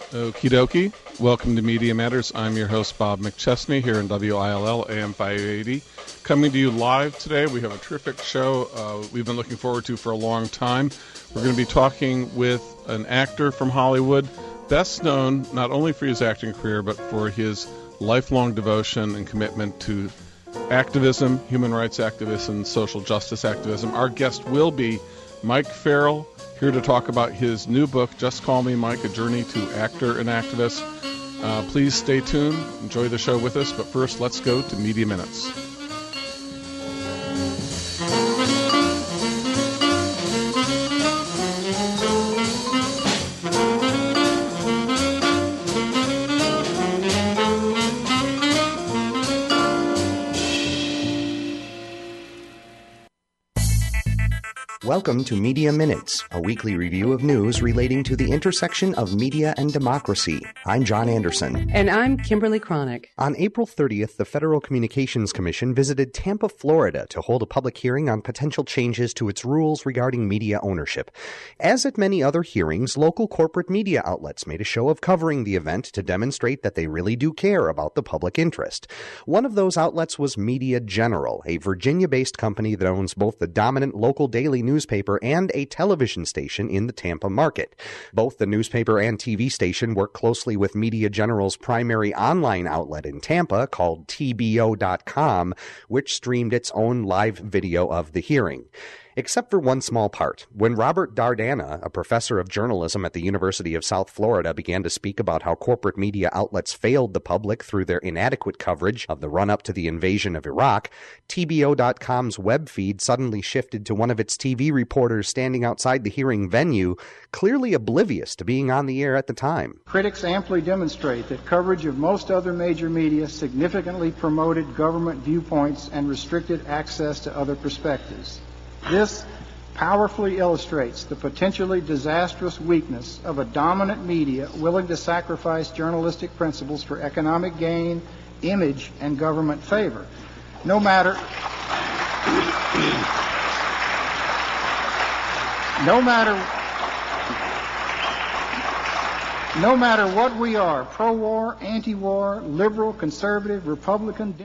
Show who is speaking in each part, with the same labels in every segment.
Speaker 1: Okie dokie. Welcome to Media Matters. I'm your host, Bob McChesney, here in WILL AM 580. Coming to you live today. We have a terrific show we've been looking forward to for a long time. We're going to be talking with an actor from Hollywood, best known not only for his acting career, but for his lifelong devotion and commitment to activism, human rights activism, social justice activism. Our guest will be Mike Farrell, here to talk about his new book, Just Call Me Mike, A Journey to Actor and Activist. Please stay tuned, enjoy the show with us, but first let's go to Media Minutes.
Speaker 2: Welcome to Media Minutes, a weekly review of news relating to the intersection of media and democracy. I'm John Anderson.
Speaker 3: And I'm Kimberly Cronick.
Speaker 2: On April 30th, the Federal Communications Commission visited Tampa, Florida to hold a public hearing on potential changes to its rules regarding media ownership. As at many other hearings, local corporate media outlets made a show of covering the event to demonstrate that they really do care about the public interest. One of those outlets was Media General, a Virginia-based company that owns both the dominant local daily newspaper and a television station in the Tampa market. Both the newspaper and TV station work closely with Media General's primary online outlet in Tampa called TBO.com, which streamed its own live video of the hearing. Except for one small part. When Robert Dardana, a professor of journalism at the University of South Florida, began to speak about how corporate media outlets failed the public through their inadequate coverage of the run-up to the invasion of Iraq, TBO.com's web feed suddenly shifted to one of its TV reporters standing outside the hearing venue, clearly oblivious to being on the air at the time.
Speaker 4: Critics amply demonstrate that coverage of most other major media significantly promoted government viewpoints and restricted access to other perspectives. This powerfully illustrates the potentially disastrous weakness of a dominant media willing to sacrifice journalistic principles for economic gain, image, and government favor. No matter what we are, pro-war, anti-war, liberal, conservative, Republican.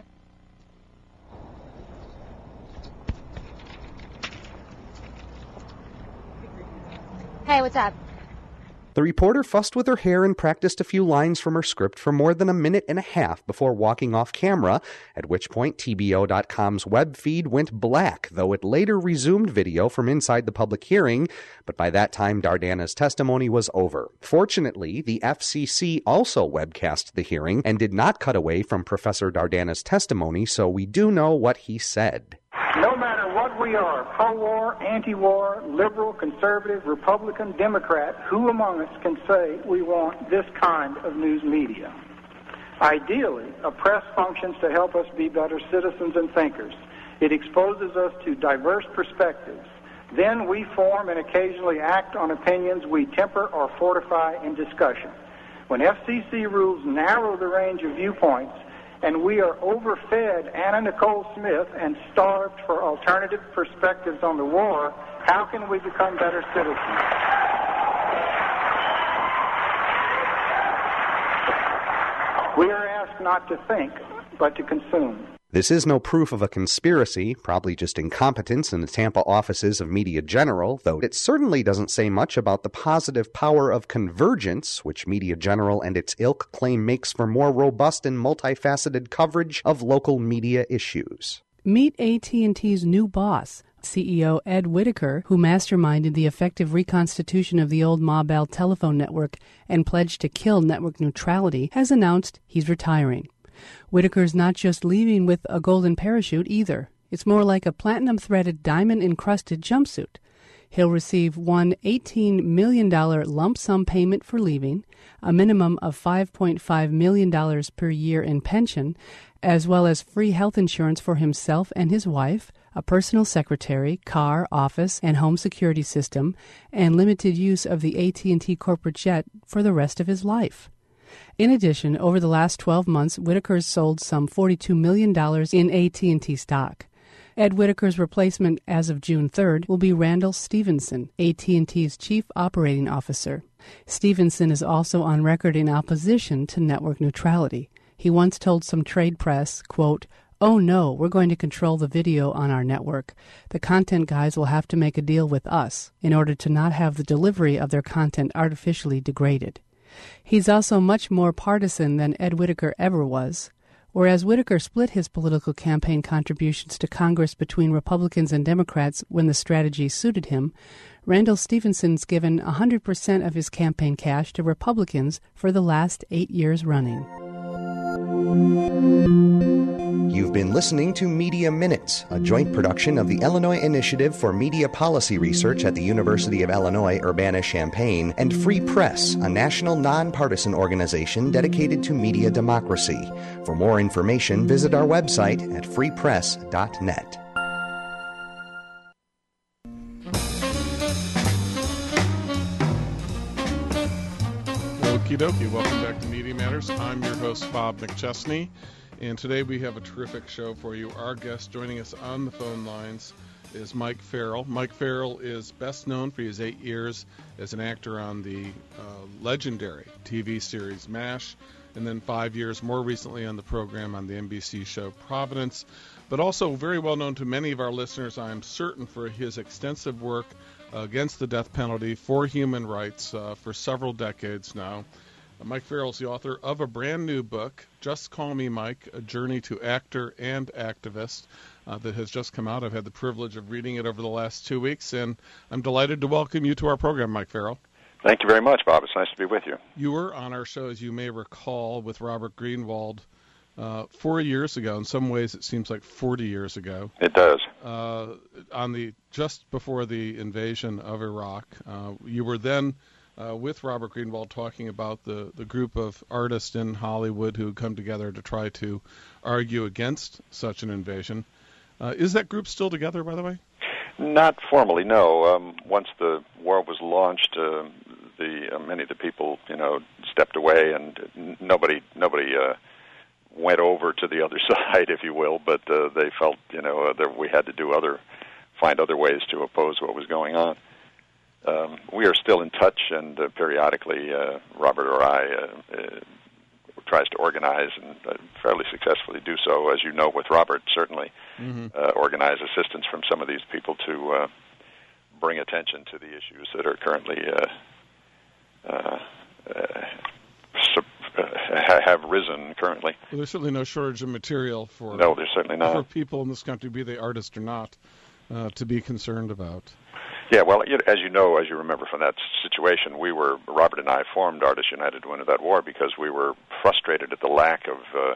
Speaker 5: Hey, what's up?
Speaker 2: The reporter fussed with her hair and practiced a few lines from her script for more than a minute and a half before walking off camera, at which point TBO.com's web feed went black, though it later resumed video from inside the public hearing, but by that time Dardana's testimony was over. Fortunately, the FCC also webcast the hearing and did not cut away from Professor Dardana's testimony, so we do know what he said.
Speaker 4: No matter what we are, pro-war, anti-war, liberal, conservative, Republican, Democrat, who among us can say we want this kind of news media? Ideally, a press functions to help us be better citizens and thinkers. It exposes us to diverse perspectives. Then we form and occasionally act on opinions we temper or fortify in discussion. When FCC rules narrow the range of viewpoints, and we are overfed Anna Nicole Smith and starved for alternative perspectives on the war, how can we become better citizens? We are asked not to think, but to consume.
Speaker 2: This is no proof of a conspiracy, probably just incompetence in the Tampa offices of Media General, though it certainly doesn't say much about the positive power of convergence, which Media General and its ilk claim makes for more robust and multifaceted coverage of local media issues.
Speaker 3: Meet AT&T's new boss, CEO Ed Whitacre, who masterminded the effective reconstitution of the old Ma Bell telephone network and pledged to kill network neutrality, has announced he's retiring. Whitaker's not just leaving with a golden parachute either. It's more like a platinum-threaded, diamond-encrusted jumpsuit. He'll receive one $18 million lump sum payment for leaving, a minimum of $5.5 million per year in pension, as well as free health insurance for himself and his wife, a personal secretary, car, office, and home security system, and limited use of the AT&T corporate jet for the rest of his life. In addition, over the last 12 months, Whitaker's sold some $42 million in AT&T stock. Ed Whitaker's replacement as of June 3rd will be Randall Stevenson, AT&T's chief operating officer. Stevenson is also on record in opposition to network neutrality. He once told some trade press, quote, "Oh no, we're going to control the video on our network. The content guys will have to make a deal with us in order to not have the delivery of their content artificially degraded." He's also much more partisan than Ed Whittaker ever was. Whereas Whittaker split his political campaign contributions to Congress between Republicans and Democrats when the strategy suited him, Randall Stevenson's given 100% of his campaign cash to Republicans for the last 8 years running.
Speaker 2: You've been listening to Media Minutes, a joint production of the Illinois Initiative for Media Policy Research at the University of Illinois Urbana-Champaign and Free Press, a national nonpartisan organization dedicated to media democracy. For more information, visit our website at freepress.net.
Speaker 1: Okie dokie, welcome back to Media Matters. I'm your host, Bob McChesney, and today we have a terrific show for you. Our guest joining us on the phone lines is Mike Farrell. Mike Farrell is best known for his 8 years as an actor on the legendary TV series MASH, and then 5 years more recently on the program on the NBC show Providence, but also very well known to many of our listeners, I am certain, for his extensive work against the death penalty, for human rights for several decades now. Mike Farrell is the author of a brand new book, Just Call Me Mike, A Journey to Actor and Activist, that has just come out. I've had the privilege of reading it over the last 2 weeks, and I'm delighted to welcome you to our program, Mike Farrell.
Speaker 6: Thank you very much, Bob. It's nice to be with you.
Speaker 1: You were on our show, as you may recall, with Robert Greenwald 4 years ago. In some ways, it seems like 40 years ago.
Speaker 6: It does.
Speaker 1: Just before the invasion of Iraq. You were then with Robert Greenwald talking about the group of artists in Hollywood who come together to try to argue against such an invasion. Is that group still together, by the way?
Speaker 6: Not formally, no. Once the war was launched, many of the people, stepped away, and nobody went over to the other side, if you will. But they felt, that we had to find other ways to oppose what was going on. We are still in touch, and periodically, Robert or I tries to organize, and fairly successfully do so, as you know, with Robert, certainly, organize assistance from some of these people to bring attention to the issues that are currently have risen currently.
Speaker 1: Well, there's certainly no shortage of material for
Speaker 6: no, there's certainly not.
Speaker 1: For people in this country, be they artists or not, to be concerned about.
Speaker 6: Yeah, well, as you know, as you remember from that situation, Robert and I formed Artists United to Win that war because we were frustrated at the lack of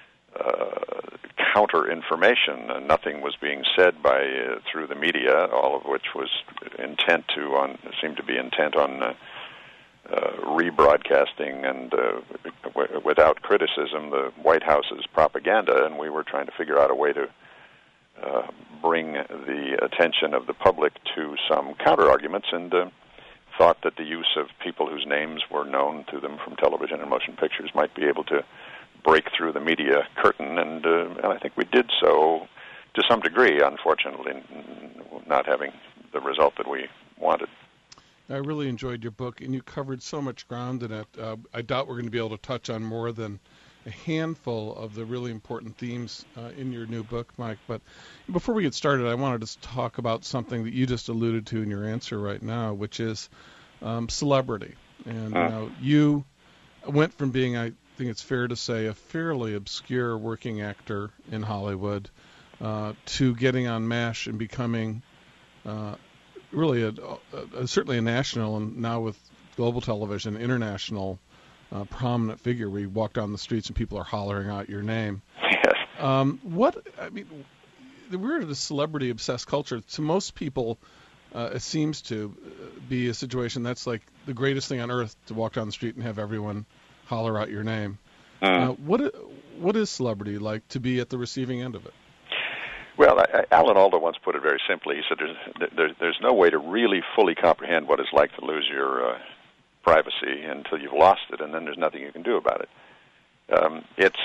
Speaker 6: counter-information. Nothing was being said through the media, all of which was seemed to be intent on rebroadcasting and without criticism the White House's propaganda, and we were trying to figure out a way to bring the attention of the public to some counter-arguments, and thought that the use of people whose names were known to them from television and motion pictures might be able to break through the media curtain, and I think we did so to some degree, unfortunately, not having the result that we wanted.
Speaker 1: I really enjoyed your book, and you covered so much ground in it. I doubt we're going to be able to touch on more than a handful of the really important themes in your new book, Mike. But before we get started, I wanted to talk about something that you just alluded to in your answer right now, which is celebrity. And you went from being, I think it's fair to say, a fairly obscure working actor in Hollywood to getting on MASH and becoming really certainly a national, and now with global television, international prominent figure where you walk down the streets and people are hollering out your name.
Speaker 6: Yes.
Speaker 1: We're in a celebrity-obsessed culture. To most people, it seems to be a situation that's like the greatest thing on earth, to walk down the street and have everyone holler out your name. What is celebrity like, to be at the receiving end of it?
Speaker 6: Well, Alan Alda once put it very simply. He said there's no way to really fully comprehend what it's like to lose your privacy until you've lost it, and then there's nothing you can do about it.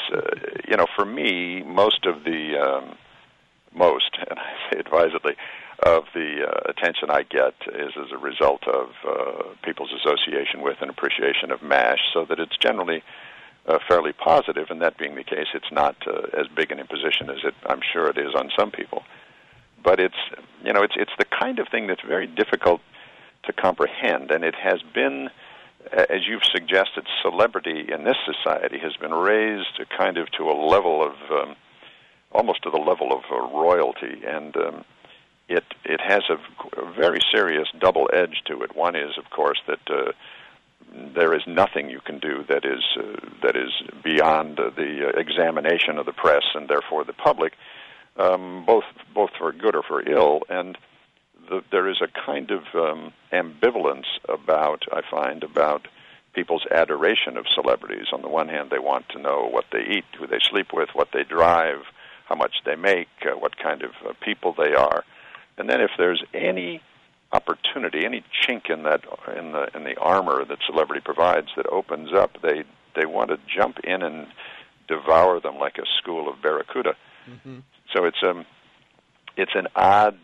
Speaker 6: For me, and I say advisedly, of the attention I get is as a result of people's association with and appreciation of MASH, so that it's generally fairly positive, and that being the case, it's not as big an imposition as I'm sure it is on some people. But it's the kind of thing that's very difficult to comprehend, and it has been, as you've suggested, celebrity in this society has been raised kind of to a level of, almost to the level of royalty, and it has a very serious double edge to it. One is, of course, that there is nothing you can do that is beyond the examination of the press and therefore the public, both for good or for ill. And there is a kind of ambivalence I find about people's adoration of celebrities. On the one hand, they want to know what they eat, who they sleep with, what they drive, how much they make, what kind of people they are. And then if there's any opportunity, any chink in the armor that celebrity provides that opens up, they want to jump in and devour them like a school of barracuda. Mm-hmm. So it's an odd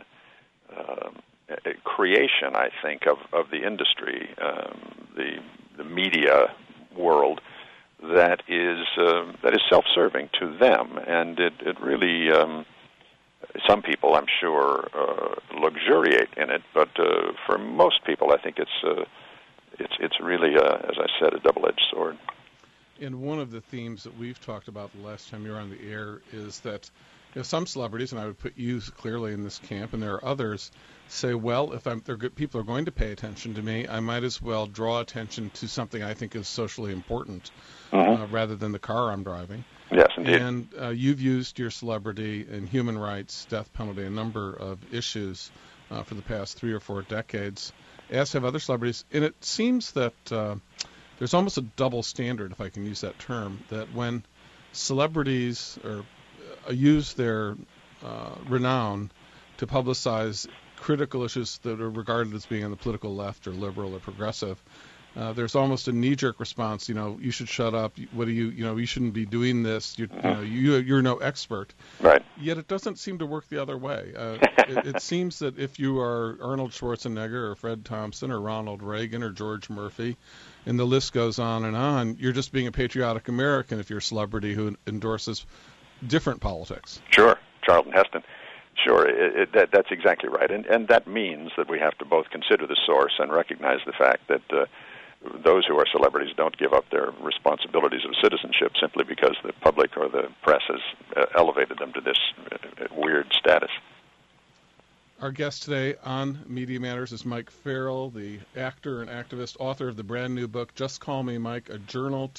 Speaker 6: creation, I think, of the industry, the media world that is self-serving to them, and it really. Some people, I'm sure, luxuriate in it, but for most people, I think it's really, as I said, a double-edged sword.
Speaker 1: And one of the themes that we've talked about the last time you were on the air is that some celebrities, and I would put you clearly in this camp, and there are others, say, well, if people are going to pay attention to me, I might as well draw attention to something I think is socially important, rather than the car I'm driving.
Speaker 6: Yes, indeed.
Speaker 1: And you've used your celebrity in human rights, death penalty, a number of issues for the past 3 or 4 decades, as have other celebrities. And it seems that there's almost a double standard, if I can use that term, that when celebrities use their renown to publicize critical issues that are regarded as being on the political left or liberal or progressive, there's almost a knee-jerk response. You should shut up. What do you shouldn't be doing this. You're no expert.
Speaker 6: Right.
Speaker 1: Yet it doesn't seem to work the other way. It seems that if you are Arnold Schwarzenegger or Fred Thompson or Ronald Reagan or George Murphy, and the list goes on, you're just being a patriotic American if you're a celebrity who endorses different politics.
Speaker 6: Sure. Charlton Heston. Sure, that's exactly right. And that means that we have to both consider the source and recognize the fact that those who are celebrities don't give up their responsibilities of citizenship simply because the public or the press has elevated them to this weird status.
Speaker 1: Our guest today on Media Matters is Mike Farrell, the actor and activist, author of the brand new book, Just Call Me Mike, A Journey.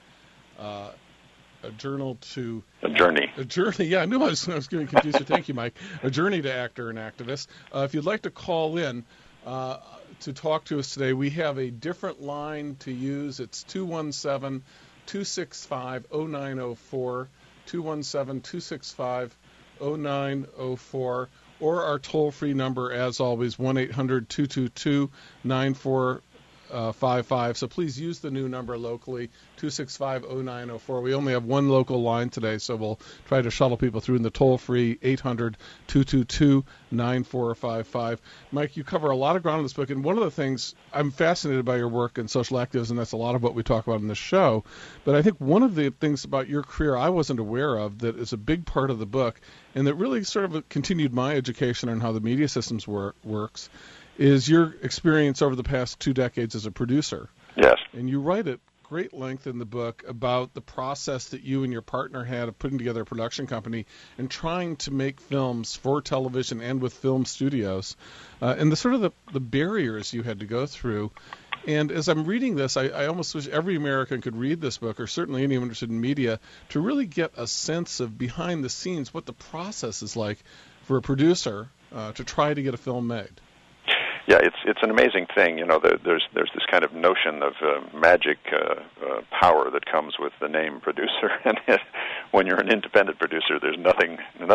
Speaker 1: Yeah, I knew I was getting confused. So thank you, Mike. A Journey to Actor and Activist. If you'd like to call in to talk to us today, we have a different line to use. It's 217-265-0904, 217-265-0904, or our toll-free number, as always, 1-800-222-9455. So please use the new number locally, 265-0904. We only have one local line today, so we'll try to shuttle people through in the toll-free 800-222-9455. Mike, you cover a lot of ground in this book, and one of the things, I'm fascinated by your work in social activism, and that's a lot of what we talk about in this show, but I think one of the things about your career I wasn't aware of that is a big part of the book, and that really sort of continued my education on how the media systems works, is your experience over the past 2 decades as a producer.
Speaker 6: Yes.
Speaker 1: And you write at great length in the book about the process that you and your partner had of putting together a production company and trying to make films for television and with film studios, and the sort of the barriers you had to go through. And as I'm reading this, I almost wish every American could read this book, or certainly anyone interested in media, to really get a sense of behind the scenes what the process is like for a producer to try to get a film made.
Speaker 6: Yeah, it's an amazing thing. There's this kind of notion of magic power that comes with the name producer, and when you're an independent producer, there's nothing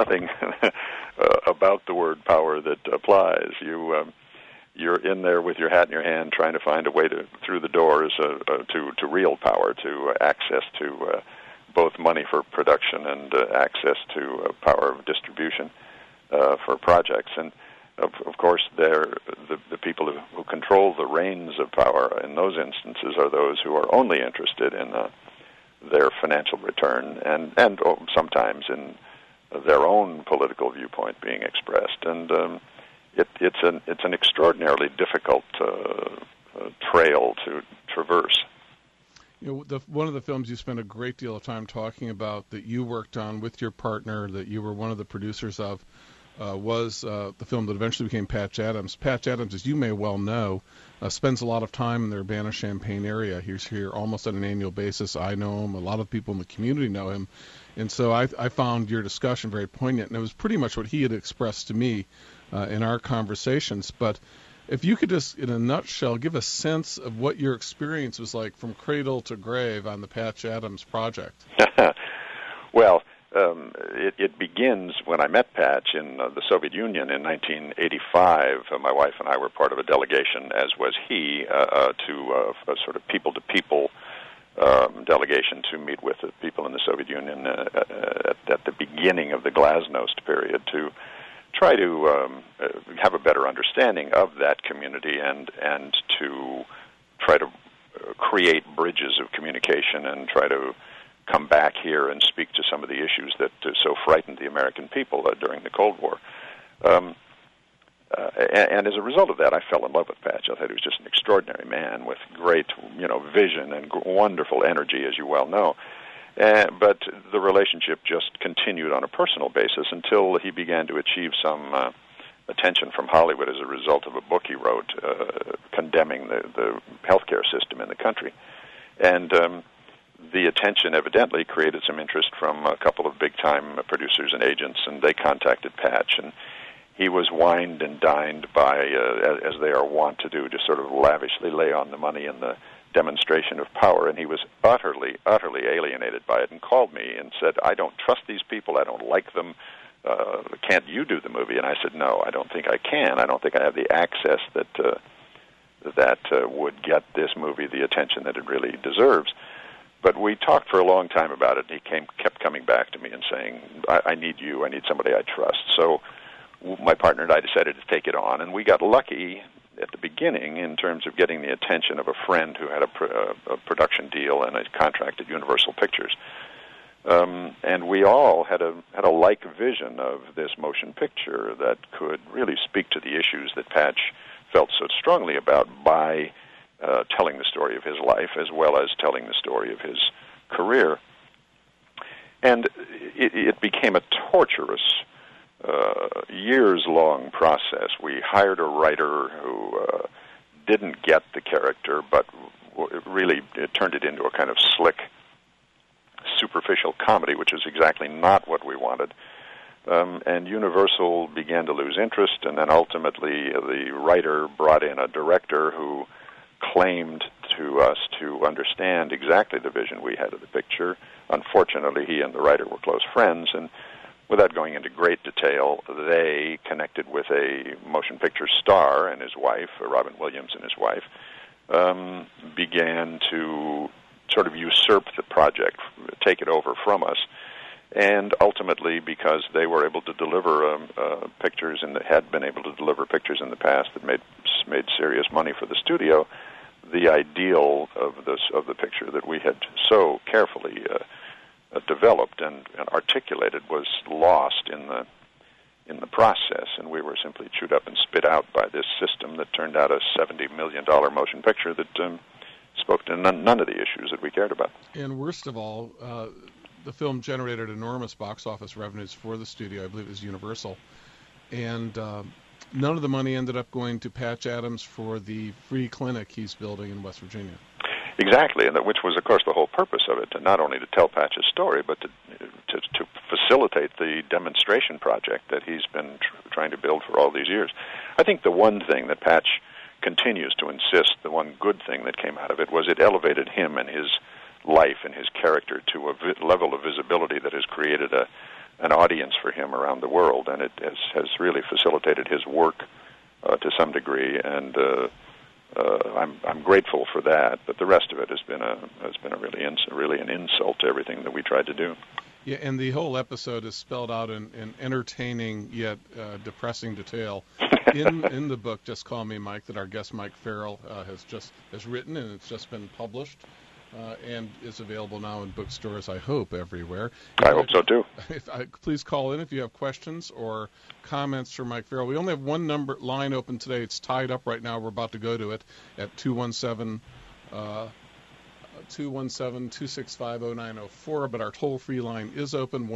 Speaker 6: about the word power that applies. You're in there with your hat in your hand, trying to find a way through the doors to real power, to access to both money for production and access to power of distribution for projects. And of course, the people who control the reins of power in those instances are those who are only interested in their financial return and sometimes in their own political viewpoint being expressed. And it's an extraordinarily difficult trail to traverse.
Speaker 1: You know, one of the films you spent a great deal of time talking about that you worked on with your partner, that you were one of the producers of, was the film that eventually became Patch Adams. Patch Adams, as you may well know, spends a lot of time in the Urbana-Champaign area. He's here almost on an annual basis. I know him. A lot of people in the community know him. And so I found your discussion very poignant, and it was pretty much what he had expressed to me in our conversations. But if you could just, in a nutshell, give a sense of what your experience was like from cradle to grave on the Patch Adams project.
Speaker 6: Well, it begins when I met Patch in the Soviet Union in 1985. My wife and I were part of a delegation, as was he, to a sort of people-to-people delegation to meet with the people in the Soviet Union at the beginning of the Glasnost period, to try to have a better understanding of that community and to try to create bridges of communication and try to come back here and speak to some of the issues that so frightened the American people during the Cold War. And as a result of that, I fell in love with Patch. I thought he was just an extraordinary man with great, vision and wonderful energy, as you well know. But the relationship just continued on a personal basis until he began to achieve some attention from Hollywood as a result of a book he wrote condemning the healthcare system in the country. And the attention evidently created some interest from a couple of big-time producers and agents, and they contacted Patch, and he was wined and dined by, as they are wont to do, just sort of lavishly lay on the money and the demonstration of power, and he was utterly, utterly alienated by it and called me and said, I don't trust these people, I don't like them, can't you do the movie? And I said, no, I don't think I can. I don't think I have the access that would get this movie the attention that it really deserves. But we talked for a long time about it, and he kept coming back to me and saying, I need you, I need somebody I trust. So my partner and I decided to take it on, and we got lucky at the beginning in terms of getting the attention of a friend who had a production deal and a contract at Universal Pictures. And we all had a like vision of this motion picture that could really speak to the issues that Patch felt so strongly about by telling the story of his life as well as telling the story of his career. And it became a torturous, years-long process. We hired a writer who didn't get the character, but really turned it into a kind of slick, superficial comedy, which is exactly not what we wanted. And Universal began to lose interest, and then ultimately the writer brought in a director who claimed to us to understand exactly the vision we had of the picture. Unfortunately, he and the writer were close friends, and without going into great detail, they connected with a motion picture star and his wife, Robin Williams and his wife, began to sort of usurp the project, take it over from us. And ultimately, because they were able to deliver pictures and had been able to deliver pictures in the past that made serious money for the studio, the ideal of the picture that we had so carefully developed and articulated was lost in the process, and we were simply chewed up and spit out by this system that turned out a $70 million motion picture that spoke to none of the issues that we cared about.
Speaker 1: And worst of all, the film generated enormous box office revenues for the studio. I believe it was Universal. And none of the money ended up going to Patch Adams for the free clinic he's building in West Virginia.
Speaker 6: Exactly, and which was, of course, the whole purpose of it, and not only to tell Patch's story, but to facilitate the demonstration project that he's been trying to build for all these years. I think the one thing that Patch continues to insist, the one good thing that came out of it, was it elevated him and his life and his character to a level of visibility that has created an audience for him around the world, and it has really facilitated his work to some degree, and I'm grateful for that. But the rest of it has been really an insult to everything that we tried to do.
Speaker 1: Yeah, and the whole episode is spelled out in entertaining yet depressing detail in the book Just Call Me Mike that our guest Mike Farrell has written, and it's just been published and is available now in bookstores, I hope, everywhere.
Speaker 6: I hope so too.
Speaker 1: Please call in if you have questions or comments for Mike Farrell. We only have one line open today. It's tied up right now. We're about to go to it at 217-265-0904, but our toll-free line is open,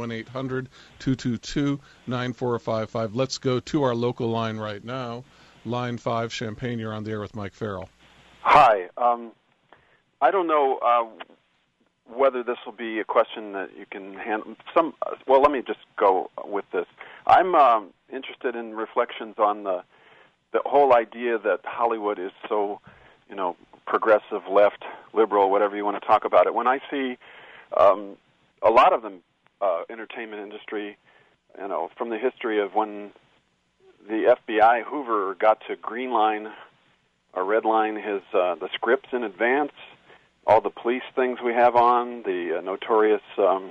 Speaker 1: 1-800-222-9455. Let's go to our local line right now. Line 5, Champaign, you're on the air with Mike Farrell.
Speaker 7: Hi. I don't know whether this will be a question that you can handle. Well, let me just go with this. I'm interested in reflections on the whole idea that Hollywood is so, progressive, left, liberal, whatever you want to talk about it. When I see a lot of the entertainment industry, from the history of when the FBI Hoover got to green line or red line the scripts in advance, all the police things we have on, the notorious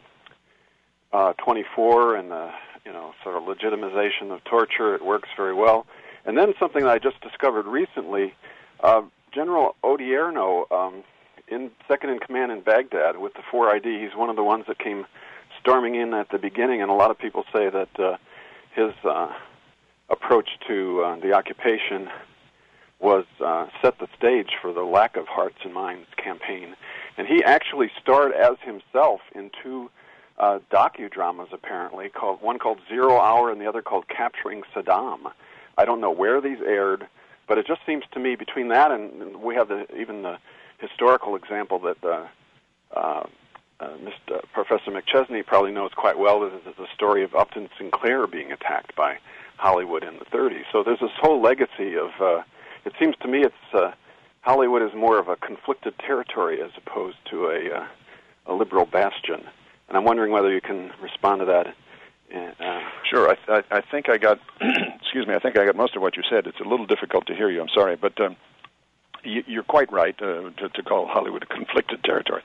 Speaker 7: 24 and the sort of legitimization of torture, it works very well. And then something that I just discovered recently, General Odierno, second in command in Baghdad with the 4ID, he's one of the ones that came storming in at the beginning, and a lot of people say that his approach to the occupation was set the stage for the lack of hearts and minds campaign. And he actually starred as himself in two docudramas, apparently, one called 0 Hour and the other called Capturing Saddam. I don't know where these aired, but it just seems to me between that and we have even the historical example that Professor McChesney probably knows quite well. This is the story of Upton Sinclair being attacked by Hollywood in the 30s. So there's this whole legacy of... it seems to me Hollywood is more of a conflicted territory as opposed to a liberal bastion. And I'm wondering whether you can respond to that.
Speaker 6: Sure. I think I got, excuse me, I think I got most of what you said. It's a little difficult to hear you. I'm sorry. But you're quite right to call Hollywood a conflicted territory.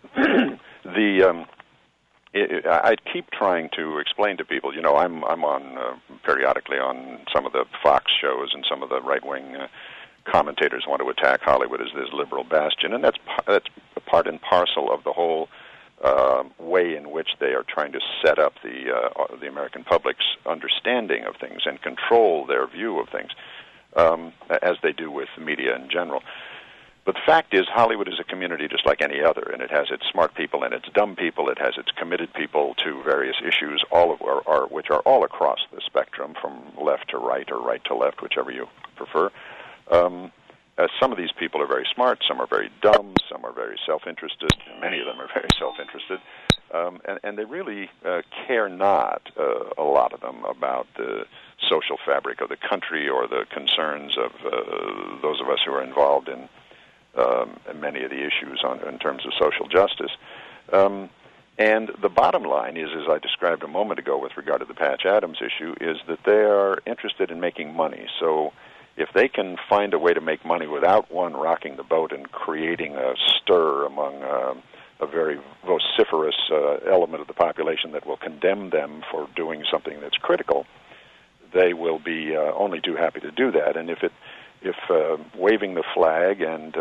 Speaker 6: I keep trying to explain to people, I'm on periodically on some of the Fox shows, and some of the right-wing commentators want to attack Hollywood as this liberal bastion, and that's part and parcel of the whole way in which they are trying to set up the American public's understanding of things and control their view of things, as they do with the media in general. But the fact is, Hollywood is a community just like any other, and it has its smart people and its dumb people. It has its committed people to various issues, which are all across the spectrum, from left to right or right to left, whichever you prefer. Some of these people are very smart, some are very dumb, some are very self-interested, and many of them are very self-interested. And they really care not, a lot of them, about the social fabric of the country or the concerns of those of us who are involved in many of the issues in terms of social justice. And the bottom line is, as I described a moment ago with regard to the Patch Adams issue, is that they are interested in making money. So if they can find a way to make money without, one, rocking the boat and creating a stir among a very vociferous element of the population that will condemn them for doing something that's critical, they will be only too happy to do that. And if waving the flag and...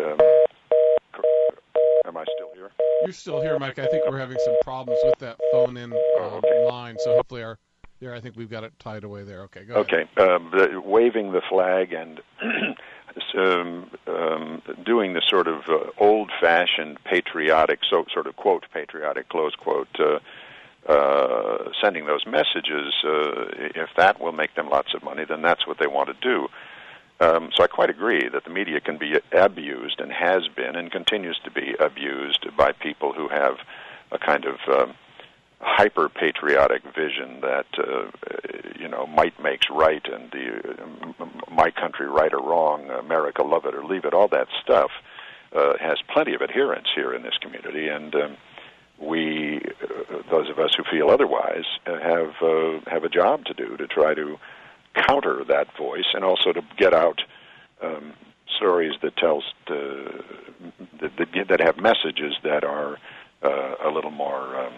Speaker 6: am I still here?
Speaker 1: You're still here, Mike. I think we're having some problems with that phone-in line, so hopefully I think we've got it tied away there. Okay, go ahead.
Speaker 6: Okay, waving the flag and doing the sort of old-fashioned patriotic, sort of quote, patriotic, close quote, sending those messages, if that will make them lots of money, then that's what they want to do. So I quite agree that the media can be abused and has been and continues to be abused by people who have a kind of hyper-patriotic vision that, might makes right and my country right or wrong, America love it or leave it, all that stuff has plenty of adherents here in this community. And we, those of us who feel otherwise, have a job to do to try to counter that voice, and also to get out stories that that have messages that are a little more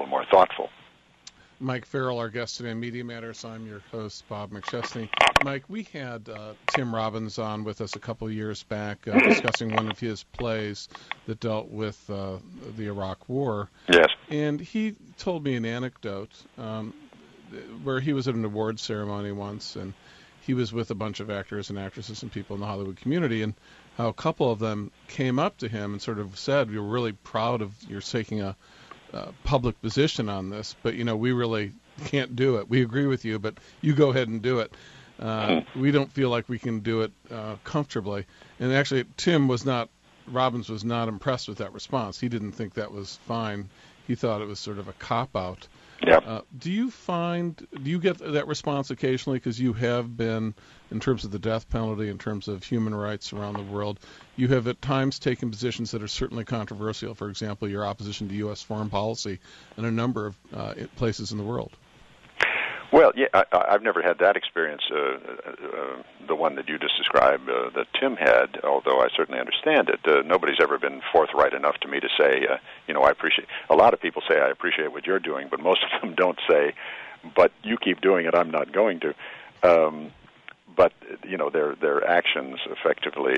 Speaker 6: little more thoughtful.
Speaker 1: Mike Farrell, our guest today on Media Matters. I'm your host, Bob McChesney. Mike, we had Tim Robbins on with us a couple of years back discussing one of his plays that dealt with the Iraq War.
Speaker 6: Yes.
Speaker 1: And he told me an anecdote where he was at an awards ceremony once, and he was with a bunch of actors and actresses and people in the Hollywood community, and how a couple of them came up to him and sort of said, "We're really proud of your taking a public position on this, but we really can't do it. We agree with you, but you go ahead and do it. We don't feel like we can do it comfortably." And actually, Robbins was not impressed with that response. He didn't think that was fine. He thought it was sort of a cop-out.
Speaker 6: Yeah.
Speaker 1: Do you get that response occasionally, because you have been, in terms of the death penalty, in terms of human rights around the world, you have at times taken positions that are certainly controversial. For example, your opposition to U.S. foreign policy in a number of places in the world.
Speaker 6: Well, yeah, I've never had that experience, the one that you just described, that Tim had, although I certainly understand it. Nobody's ever been forthright enough to me to say, I appreciate. A lot of people say, I appreciate what you're doing, but most of them don't say, but you keep doing it, I'm not going to. But, their actions effectively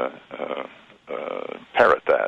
Speaker 6: parrot that.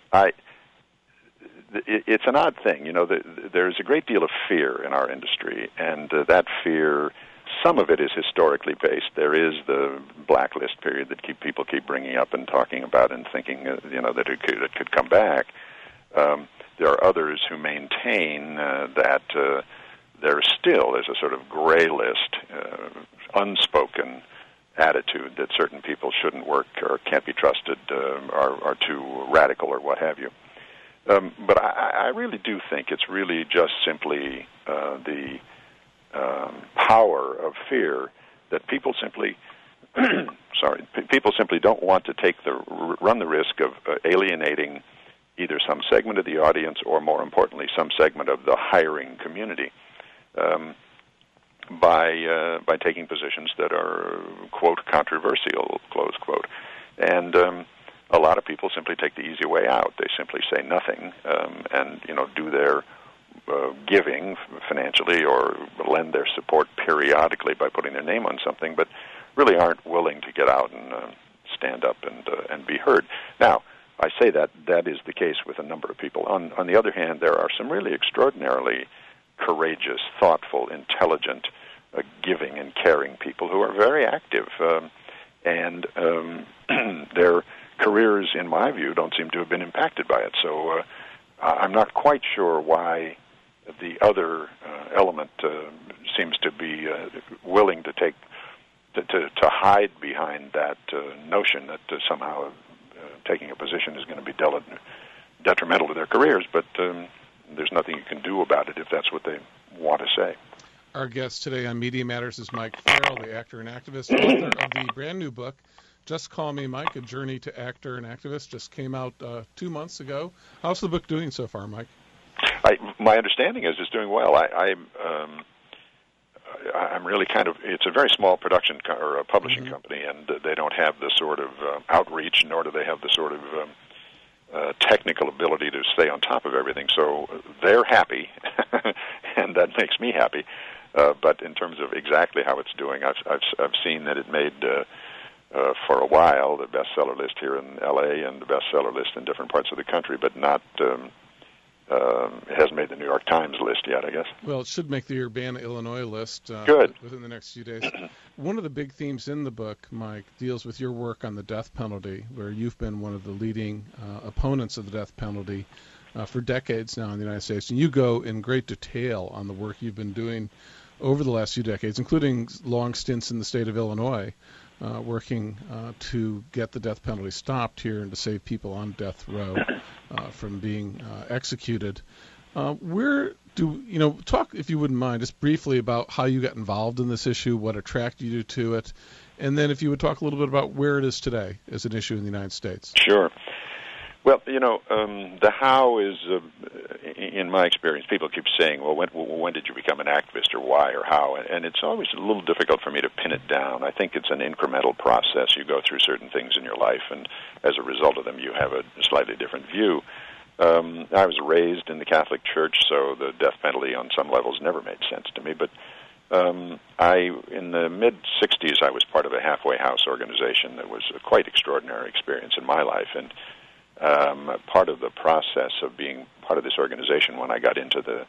Speaker 6: It's an odd thing, there's a great deal of fear in our industry, and that fear, some of it is historically based. There is the blacklist period that people keep bringing up and talking about and thinking, that it could come back. There are others who maintain that there's a sort of gray list, unspoken attitude that certain people shouldn't work or can't be trusted, are too radical or what have you. But I really do think it's really just simply the power of fear that people simply, people simply don't want to run the risk of alienating either some segment of the audience or, more importantly, some segment of the hiring community by taking positions that are, quote, controversial, close quote. And a lot of people simply take the easy way out. They simply say nothing and, do their giving financially or lend their support periodically by putting their name on something, but really aren't willing to get out and stand up and be heard. Now, I say that is the case with a number of people. On the other hand, there are some really extraordinarily courageous, thoughtful, intelligent, giving and caring people who are very active, and their careers, in my view, don't seem to have been impacted by it. So I'm not quite sure why the other element seems to be willing to hide behind that notion that somehow taking a position is going to be detrimental to their careers, but there's nothing you can do about it if that's what they want to say.
Speaker 1: Our guest today on Media Matters is Mike Farrell, the actor and activist, author of the brand new book, Just Call Me Mike, A Journey to Actor and Activist. Just came out 2 months ago. How's the book doing so far, Mike?
Speaker 6: My understanding is it's doing well. I'm really it's a very small production or a publishing company, and they don't have the sort of outreach, nor do they have the sort of technical ability to stay on top of everything. So they're happy, and that makes me happy. But in terms of exactly how it's doing, I've seen that it made for a while the bestseller list here in L.A. and the bestseller list in different parts of the country, but not. It hasn't made the New York Times list yet, I guess.
Speaker 1: Well, it should make the Urbana, Illinois list
Speaker 6: Good.
Speaker 1: Within the next few days. One of the big themes in the book, Mike, deals with your work on the death penalty, where you've been one of the leading opponents of the death penalty for decades now in the United States. And you go in great detail on the work you've been doing over the last few decades, including long stints in the state of Illinois, working to get the death penalty stopped here and to save people on death row from being executed. Talk, if you wouldn't mind, just briefly about how you got involved in this issue, what attracted you to it, and then if you would talk a little bit about where it is today as an issue in the United States.
Speaker 6: Sure. Well, the how is, in my experience, people keep saying, well, when did you become an activist, or why, or how? And it's always a little difficult for me to pin it down. I think it's an incremental process. You go through certain things in your life, and as a result of them, you have a slightly different view. I was raised in the Catholic Church, so the death penalty on some levels never made sense to me. But in the mid-'60s, I was part of a halfway house organization that was a quite extraordinary experience in my life. And part of the process of being part of this organization when I got into the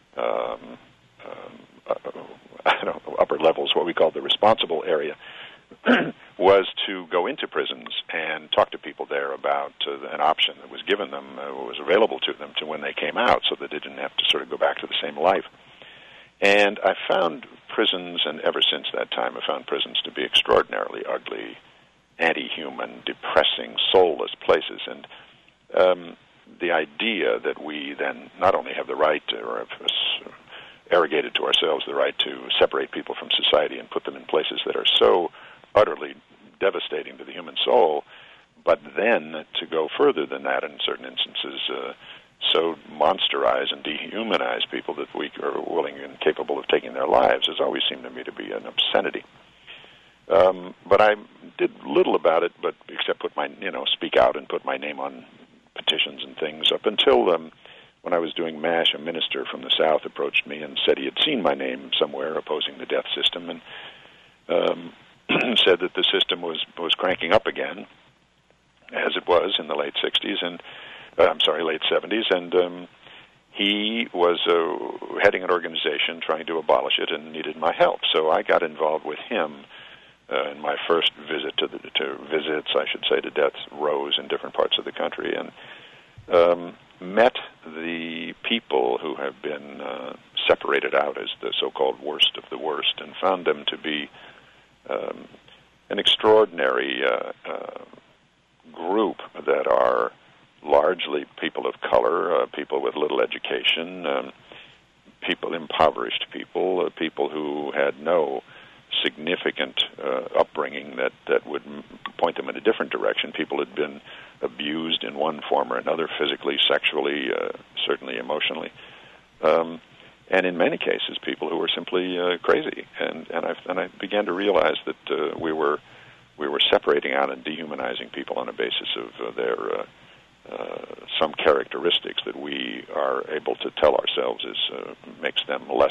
Speaker 6: upper levels, what we called the responsible area, was to go into prisons and talk to people there about an option that was given them, was available to them to when they came out, so that they didn't have to sort of go back to the same life. And I found prisons, and ever since that time, I found prisons to be extraordinarily ugly, anti-human, depressing, soulless places. And the idea that we then not only have the right, or have arrogated to ourselves the right to separate people from society and put them in places that are so utterly devastating to the human soul, but then to go further than that in certain instances, so monsterize and dehumanize people that we are willing and capable of taking their lives, has always seemed to me to be an obscenity. But I did little about it, but except speak out and put my name on petitions and things up until when I was doing MASH, a minister from the South approached me and said he had seen my name somewhere opposing the death system, and said that the system was cranking up again, as it was in the late 60s, and late 70s, and he was heading an organization trying to abolish it and needed my help. So I got involved with him in my first visit to death rows in different parts of the country, and met the people who have been separated out as the so-called worst of the worst, and found them to be an extraordinary group that are largely people of color, people with little education, impoverished people, people who had no significant upbringing that would point them in a different direction. People had been abused in one form or another, physically, sexually, certainly emotionally, and in many cases, people who were simply crazy. And I began to realize that we were separating out and dehumanizing people on a basis of their some characteristics that we are able to tell ourselves makes them less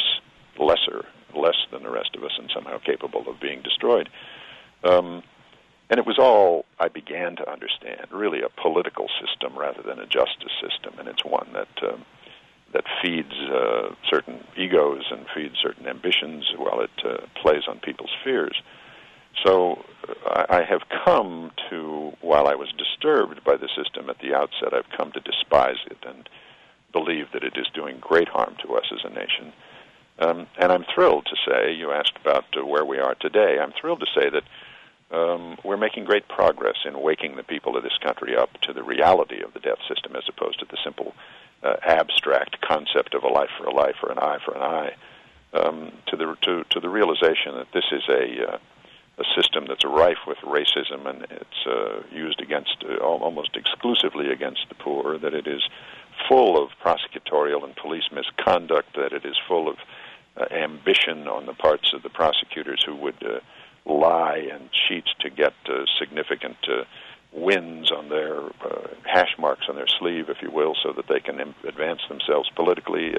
Speaker 6: than the rest of us, and somehow capable of being destroyed. And it was all, I began to understand, really a political system rather than a justice system, and it's one that feeds certain egos and feeds certain ambitions while it plays on people's fears. So I have come to, while I was disturbed by the system at the outset, I've come to despise it and believe that it is doing great harm to us as a nation. And I'm thrilled to say, you asked about where we are today, I'm thrilled to say that we're making great progress in waking the people of this country up to the reality of the death system, as opposed to the simple abstract concept of a life for a life or an eye for an eye, to the realization that this is a system that's rife with racism, and it's used against almost exclusively against the poor, that it is full of prosecutorial and police misconduct, that it is full of ambition on the parts of the prosecutors who would lie and cheat to get significant wins on their hash marks on their sleeve, if you will, so that they can advance themselves politically.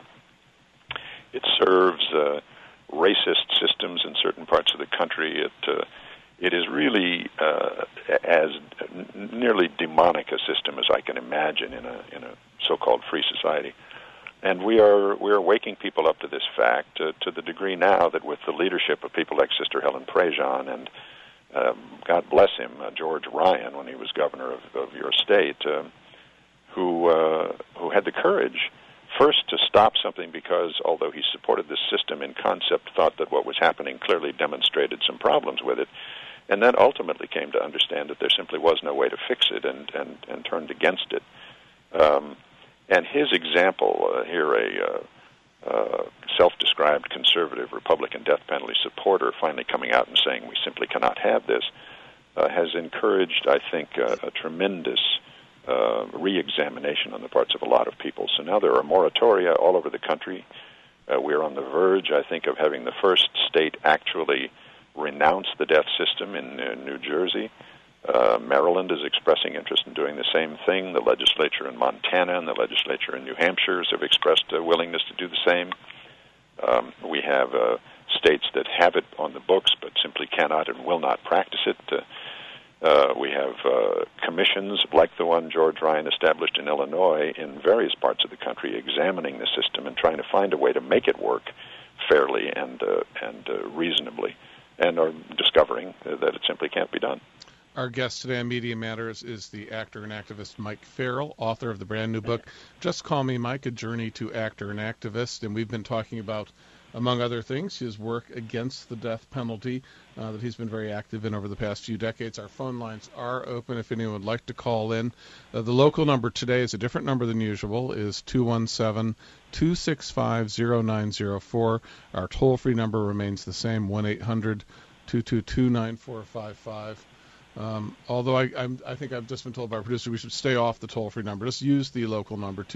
Speaker 6: It serves racist systems in certain parts of the country. It is really as nearly demonic a system as I can imagine in a so-called free society. And we are waking people up to this fact to the degree now that with the leadership of people like Sister Helen Prejean and God bless him, George Ryan, when he was governor of your state, who had the courage first to stop something because, although he supported this system in concept, thought that what was happening clearly demonstrated some problems with it, and then ultimately came to understand that there simply was no way to fix it, and turned against it. And his example, here a self-described conservative Republican death penalty supporter finally coming out and saying we simply cannot have this, has encouraged, I think, a tremendous re-examination on the parts of a lot of people. So now there are moratoria all over the country. We're on the verge, I think, of having the first state actually renounce the death system in New Jersey. Maryland is expressing interest in doing the same thing. The legislature in Montana and the legislature in New Hampshire have expressed a willingness to do the same. We have states that have it on the books but simply cannot and will not practice it. We have commissions like the one George Ryan established in Illinois in various parts of the country examining the system and trying to find a way to make it work fairly and reasonably, and are discovering that it simply can't be done.
Speaker 1: Our guest today on Media Matters is the actor and activist Mike Farrell, author of the brand new book, Just Call Me Mike, A Journey to Actor and Activist. And we've been talking about, among other things, his work against the death penalty that he's been very active in over the past few decades. Our phone lines are open if anyone would like to call in. The local number today is a different number than usual, is 217-265-0904. Our toll-free number remains the same, 1-800-222-9455. Although I think I've just been told by our producer we should stay off the toll-free number. Just use the local number,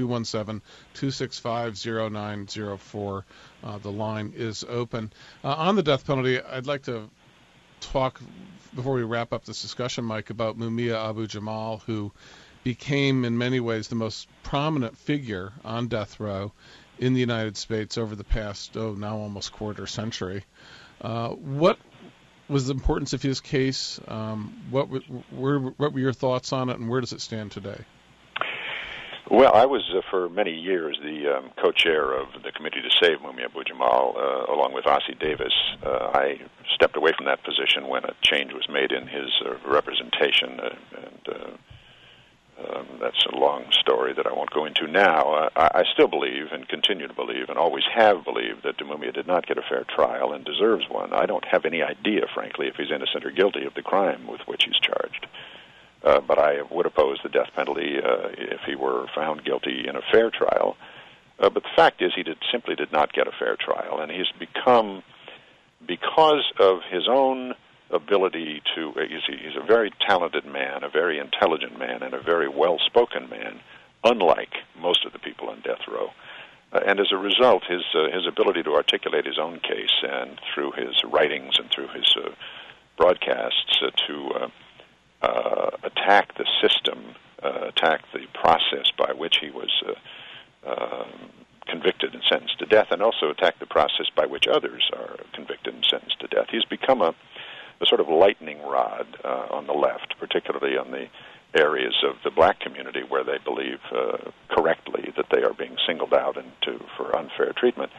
Speaker 1: 217-265-0904. The line is open. On the death penalty, I'd like to talk, before we wrap up this discussion, Mike, about Mumia Abu-Jamal, who became in many ways the most prominent figure on death row in the United States over the past, now almost quarter century. What was the importance of his case? What were your thoughts on it, and where does it stand today?
Speaker 6: Well, I was for many years the co-chair of the Committee to Save Mumia Abu-Jamal, along with Ossie Davis. I stepped away from that position when a change was made in his representation, and that's a long story that I won't go into now. I still believe and continue to believe and always have believed that Mumia did not get a fair trial and deserves one. I don't have any idea, frankly, if he's innocent or guilty of the crime with which he's charged. But I would oppose the death penalty if he were found guilty in a fair trial. But the fact is he simply did not get a fair trial, and he's become, because of his own ability to, he's a very talented man, a very intelligent man, and a very well-spoken man, unlike most of the people on death row. And as a result, his ability to articulate his own case, and through his writings and through his broadcasts, to attack the system, attack the process by which he was convicted and sentenced to death, and also attack the process by which others are convicted and sentenced to death. He's become a sort of lightning rod on the left, particularly on the areas of the black community where they believe correctly that they are being singled out for unfair treatment.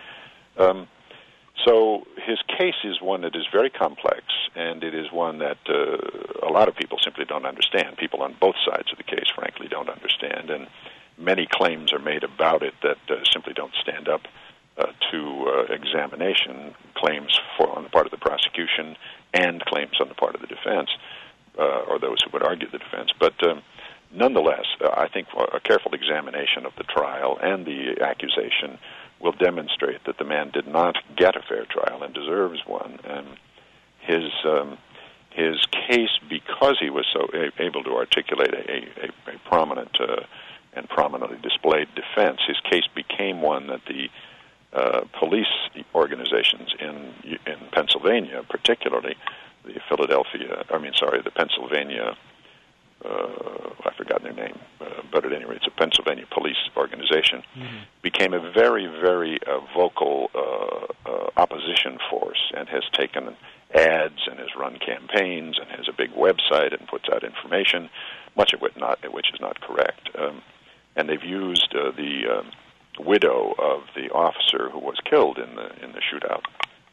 Speaker 6: So his case is one that is very complex, and it is one that a lot of people simply don't understand. People on both sides of the case, frankly, don't understand, and many claims are made about it that simply don't stand up to examination, claims on the part of the prosecution and claims on the part of the defense, or those who would argue the defense. But nonetheless, I think a careful examination of the trial and the accusation will demonstrate that the man did not get a fair trial and deserves one. And his case, because he was so able to articulate a prominent and prominently displayed defense, his case became one that the police organizations in Pennsylvania, particularly the Pennsylvania, I've forgotten their name, but at any rate, it's a Pennsylvania police organization, became a very, very vocal opposition force, and has taken ads and has run campaigns and has a big website and puts out information, much of which is not correct. And they've used the widow of the officer who was killed in the shootout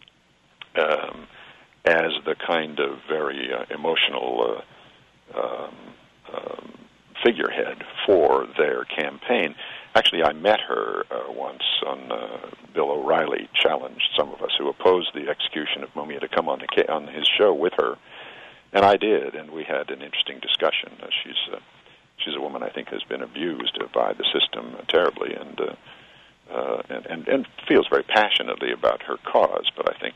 Speaker 6: as the kind of very emotional figurehead for their campaign. Actually, I met her once on Bill O'Reilly challenged some of us who opposed the execution of Mumia to come on his show with her, and I did, and we had an interesting discussion. She's a woman I think has been abused by the system terribly, and feels very passionately about her cause, but I think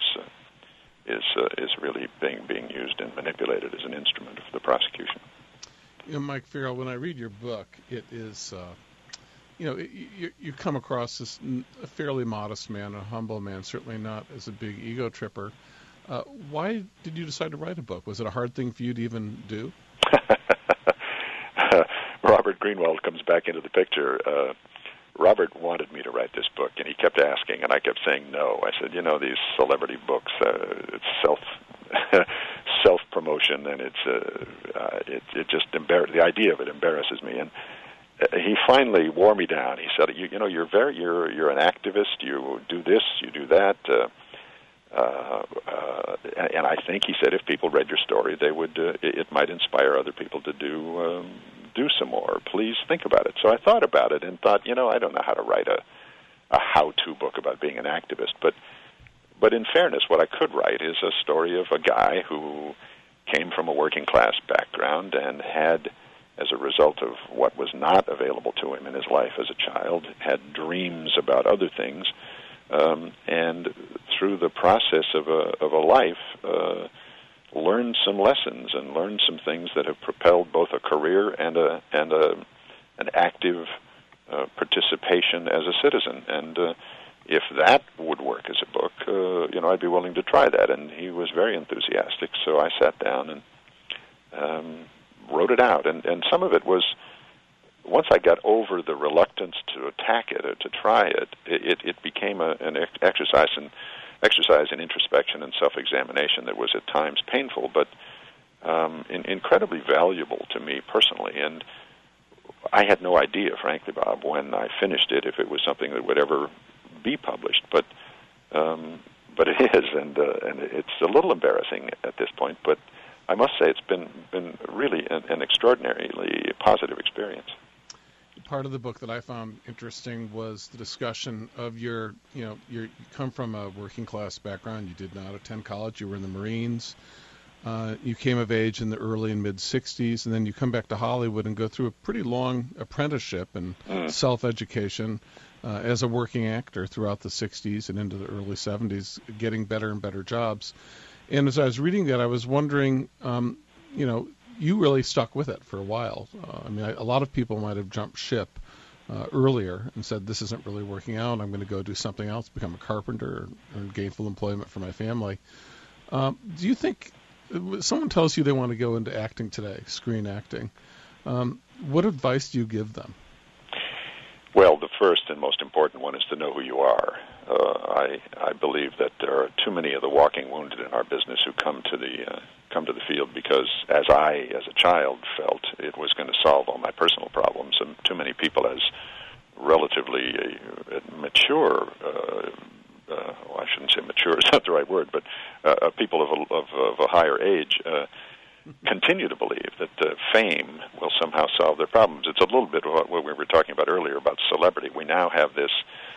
Speaker 6: is really being used and manipulated as an instrument of the prosecution.
Speaker 1: Mike Farrell, when I read your book, it is, you come across as a fairly modest man, a humble man, certainly not as a big ego tripper. Why did you decide to write a book? Was it a hard thing for you to even do?
Speaker 6: Robert Greenwald comes back into the picture. Robert wanted me to write this book, and he kept asking, and I kept saying no. I said, these celebrity books, it's self-promotion, and it just the idea of it embarrasses me. And he finally wore me down. He said, you're an activist. You do this, you do that. And I think he said if people read your story, they would. It might inspire other people to do some more. Please think about it. So I thought about it and thought, I don't know how to write a how-to book about being an activist, but in fairness, what I could write is a story of a guy who came from a working-class background and had, as a result of what was not available to him in his life as a child, had dreams about other things, and through the process of a life, learned some lessons and learned some things that have propelled both a career and an active participation as a citizen. And if that would work as a book, I'd be willing to try that. And he was very enthusiastic, so I sat down and wrote it out. And some of it was, once I got over the reluctance to attack it or to try it, it became an exercise in introspection and self-examination that was at times painful, but incredibly valuable to me personally. And I had no idea, frankly, Bob, when I finished it, if it was something that would ever be published. But it is, and it's a little embarrassing at this point. But I must say, it's been really an extraordinarily positive experience.
Speaker 1: Part of the book that I found interesting was the discussion of you come from a working class background. You did not attend college. You were in the Marines. You came of age in the early and mid 60s, and then you come back to Hollywood and go through a pretty long apprenticeship and self-education as a working actor throughout the 60s and into the early 70s, getting better and better jobs. And as I was reading that, I was wondering, you really stuck with it for a while. A lot of people might have jumped ship earlier and said, this isn't really working out, I'm going to go do something else, become a carpenter or gainful employment for my family. Do you think, someone tells you they want to go into acting today, screen acting, what advice do you give them?
Speaker 6: Well, the first and most important one is to know who you are. I believe that there are too many of the walking wounded in our business who come to the field because, as a child, felt it was going to solve all my personal problems, and too many people, as relatively mature, I shouldn't say mature is not the right word, but people of a higher age continue to believe that fame will somehow solve their problems. It's a little bit of what we were talking about earlier about celebrity. We now have this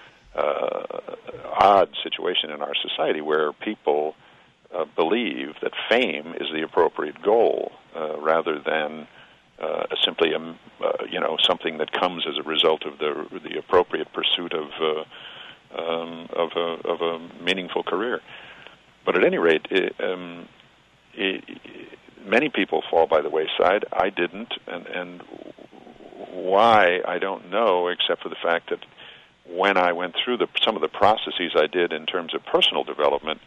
Speaker 6: odd situation in our society where people believe that fame is the appropriate goal rather than simply something that comes as a result of the appropriate pursuit of a meaningful career. But at any rate, many people fall by the wayside. I didn't, and why, I don't know, except for the fact that when I went through some of the processes I did in terms of personal development,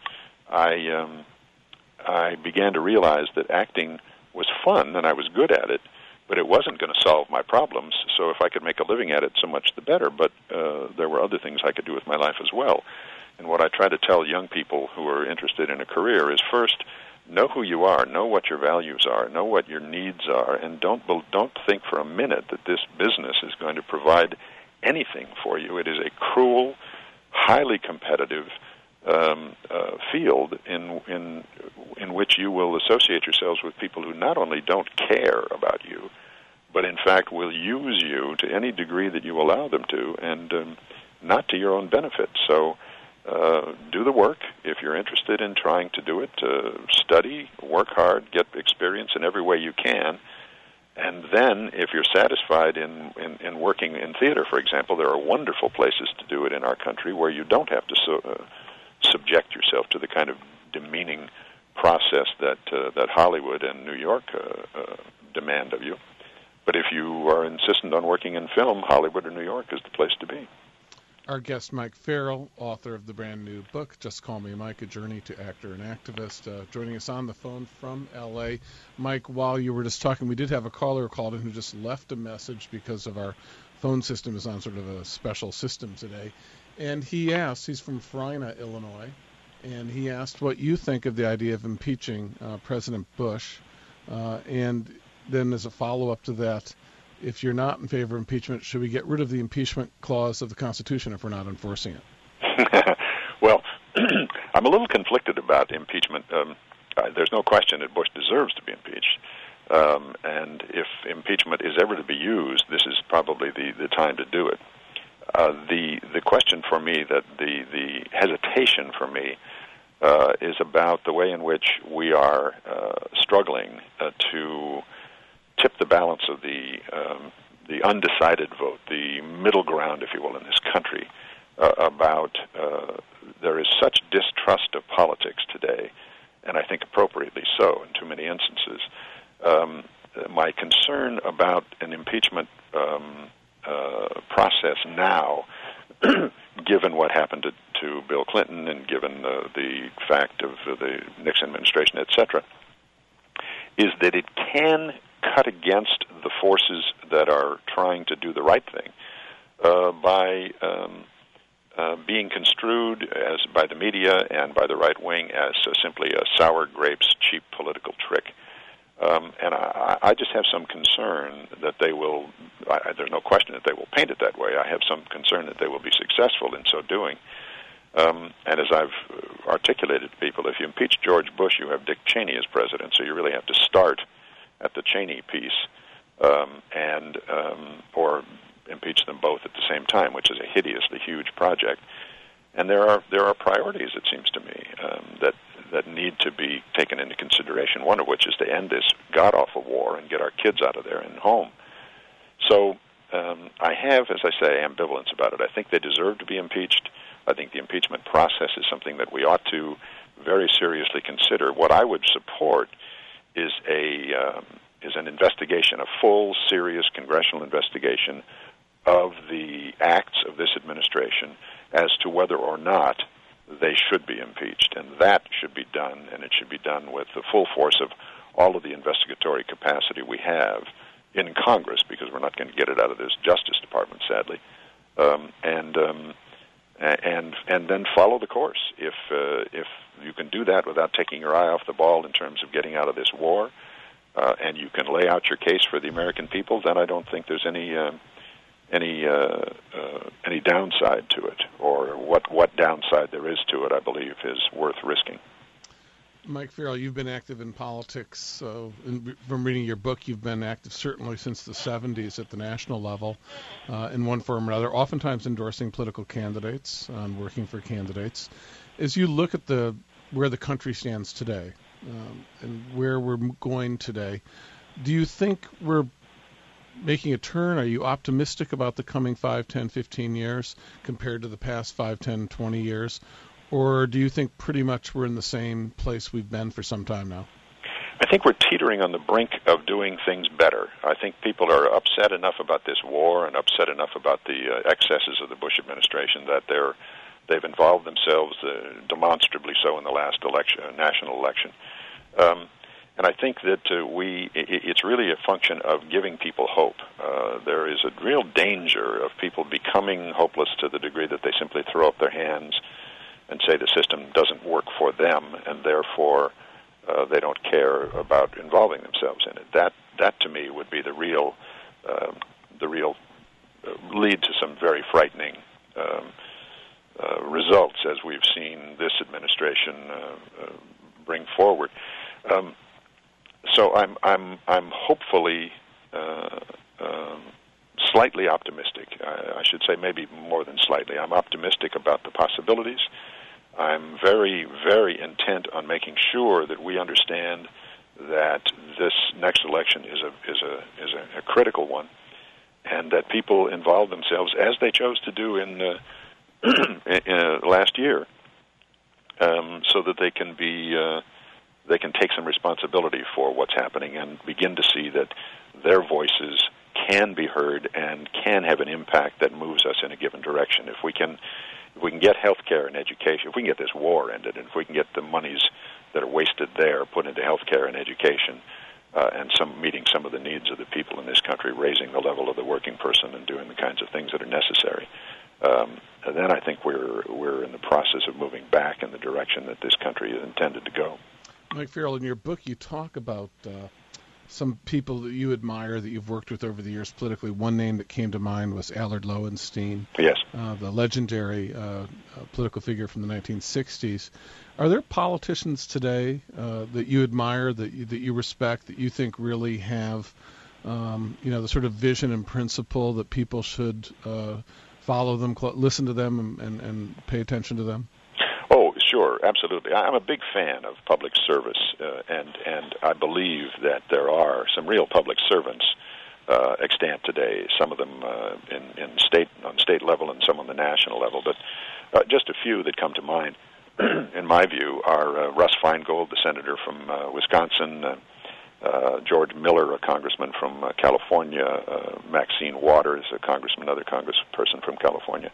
Speaker 6: I began to realize that acting was fun and I was good at it, but it wasn't going to solve my problems. So if I could make a living at it, so much the better. But there were other things I could do with my life as well. And what I try to tell young people who are interested in a career is, first, know who you are, know what your values are, know what your needs are, and don't think for a minute that this business is going to provide anything for you. It is a cruel, highly competitive field in which you will associate yourselves with people who not only don't care about you, but in fact will use you to any degree that you allow them to, and not to your own benefit. So do the work. If you're interested in trying to do it, study, work hard, get experience in every way you can. And then, if you're satisfied in working in theater, for example, there are wonderful places to do it in our country where you don't have to subject yourself to the kind of demeaning process that Hollywood and New York demand of you. But if you are insistent on working in film, Hollywood or New York is the place to be.
Speaker 1: Our guest, Mike Farrell, author of the brand new book, Just Call Me Mike, A Journey to Actor and Activist, joining us on the phone from L.A. Mike, while you were just talking, we did have a caller who called in who just left a message because of our phone system is on sort of a special system today. And he asked, he's from Frina, Illinois, and he asked what you think of the idea of impeaching President Bush. And then as a follow-up to that, if you're not in favor of impeachment, should we get rid of the impeachment clause of the Constitution if we're not enforcing
Speaker 6: it? Well, I'm a little conflicted about impeachment. There's no question that Bush deserves to be impeached. And if impeachment is ever to be used, this is probably the time to do it. The question for me, that the hesitation for me, is about the way in which we are struggling to tip the balance of the undecided vote, the middle ground, if you will, in this country, about there is such distrust of politics today, and I think appropriately so in too many instances. My concern about an impeachment process now, given what happened to Bill Clinton and given the fact of the Nixon administration, etc., is that it can cut against the forces that are trying to do the right thing by being construed as by the media and by the right wing as simply a sour grapes, cheap political trick. And I just have some concern that they will, there's no question that they will paint it that way. I have some concern that they will be successful in so doing. And as I've articulated to people, if you impeach George Bush, you have Dick Cheney as president, so you really have to start at the Cheney piece or impeach them both at the same time, which is a hideously huge project. And there are priorities, it seems to me, that need to be taken into consideration, one of which is to end this god-awful war and get our kids out of there and home. So I have, as I say, ambivalence about it. I think they deserve to be impeached. I think the impeachment process is something that we ought to very seriously consider. What I would support is an investigation, a full, serious congressional investigation of the acts of this administration as to whether or not they should be impeached. And that should be done, and it should be done with the full force of all of the investigatory capacity we have in Congress, because we're not going to get it out of this Justice Department, sadly. And then follow the course. If you can do that without taking your eye off the ball in terms of getting out of this war, and you can lay out your case for the American people, then I don't think there's any downside to it, or what downside there is to it, I believe, is worth risking.
Speaker 1: Mike Farrell, you've been active in politics. From reading your book, you've been active certainly since the 70s at the national level in one form or another, oftentimes endorsing political candidates and working for candidates. As you look at where the country stands today and where we're going today, do you think we're making a turn? Are you optimistic about the coming 5, 10, 15 years compared to the past 5, 10, 20 years? Or do you think pretty much we're in the same place we've been for some time now?
Speaker 6: I think we're teetering on the brink of doing things better. I think people are upset enough about this war and upset enough about the excesses of the Bush administration that they've involved themselves demonstrably so in the last national election. And I think that it's really a function of giving people hope. There is a real danger of people becoming hopeless to the degree that they simply throw up their hands and say the system doesn't work for them, and therefore they don't care about involving themselves in it. That to me would be the real lead to some very frightening results, as we've seen this administration bring forward. So I'm hopefully slightly optimistic. I should say maybe more than slightly. I'm optimistic about the possibilities. I'm very, very intent on making sure that we understand that this next election is a critical one, and that people involve themselves as they chose to do in last year, so that they can take some responsibility for what's happening and begin to see that their voices can be heard and can have an impact that moves us in a given direction. If we can get health care and education, if we can get this war ended, and if we can get the monies that are wasted there put into health care and education, and meeting some of the needs of the people in this country, raising the level of the working person and doing the kinds of things that are necessary, then I think we're in the process of moving back in the direction that this country is intended to go.
Speaker 1: Mike Farrell, in your book you talk about some people that you admire that you've worked with over the years politically. One name that came to mind was Allard Lowenstein,
Speaker 6: yes,
Speaker 1: the legendary political figure from the 1960s. Are there politicians today that you admire, that you respect, that you think really have, the sort of vision and principle that people should follow them, listen to them, and pay attention to them?
Speaker 6: Oh, sure, absolutely. I'm a big fan of public service, and I believe that there are some real public servants extant today. Some of them on state level, and some on the national level. But just a few that come to mind, in my view, are Russ Feingold, the senator from Wisconsin, George Miller, a congressman from California, Maxine Waters, another congressperson from California.